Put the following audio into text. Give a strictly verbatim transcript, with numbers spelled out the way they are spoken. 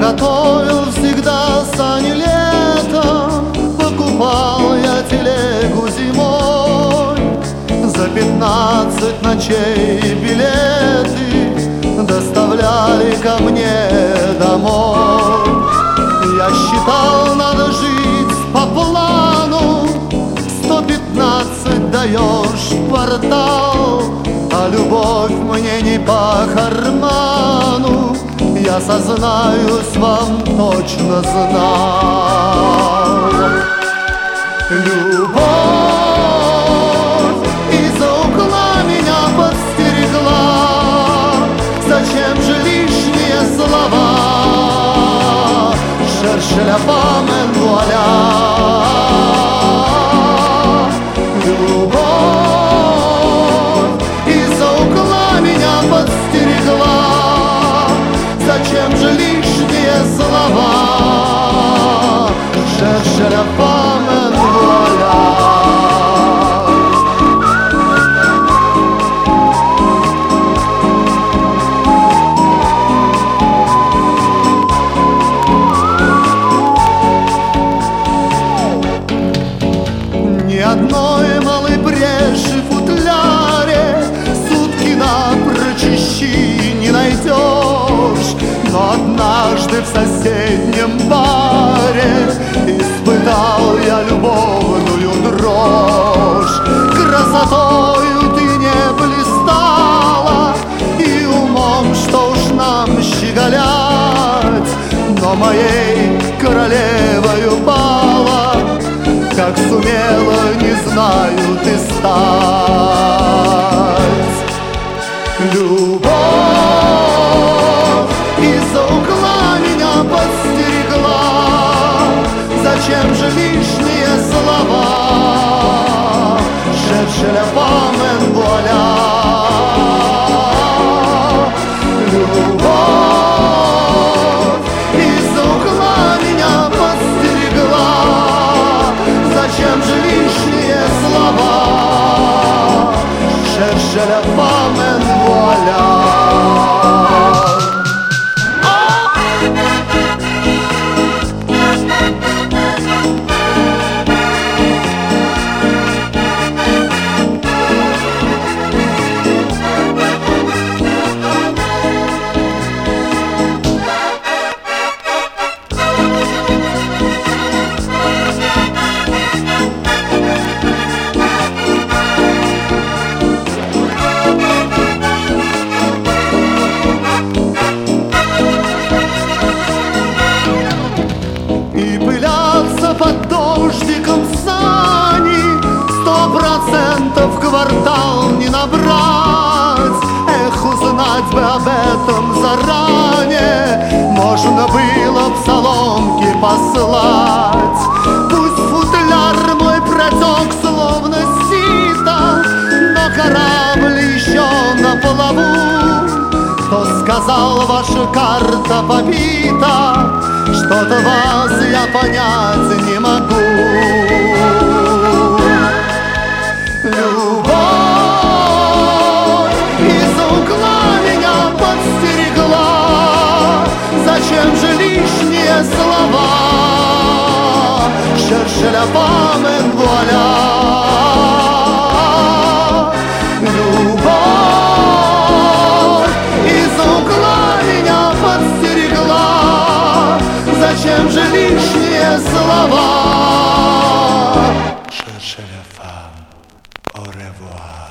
готовил всегда сани летом, покупал я телегу зимой. За пятнадцать ночей билеты доставляли ко мне домой. Я считал, надо жить по плану, сто пятнадцать даешь в квартал, а любовь мне не по карману, я, сознаюсь, вам точно знал. Любовь из-за угла меня подстерегла, зачем же лишние слова? Cherche la femme en voilà. Любовь из-за угла меня подстерегла, зачем же лишние слова? Cherche la femme en voilà. Ни одной малой бреши в футляре сутки напрочь не найдешь. Но однажды в соседнем баре испытал я любовную дрожь. Красотою ты не блистала и умом, что уж нам щеголять, но моей королевою пала, как сумела, не знаю, ты стать. Любовь из-за угла меня подстерегла, зачем же лишние слова? Cherche la femme en voilà. Любовь из-за угла меня подстерегла, зачем же лишние слова? Cherche la femme en voilà. Под дождиком сани сто процентов квартал не набрать. Эх, узнать бы об этом заранее, можно было в соломки послать. Пусть футляр мой протек словно сито, но корабль еще на плаву. Кто сказал, ваша карта побита? Что-то вас я понять не могу. Любовь из-за угла меня подстерегла, зачем же лишние слова? Cherche la femme en voilà. Любовь из-за угла меня подстерегла, зачем же лишние слова? Cherche la femme, au revoir.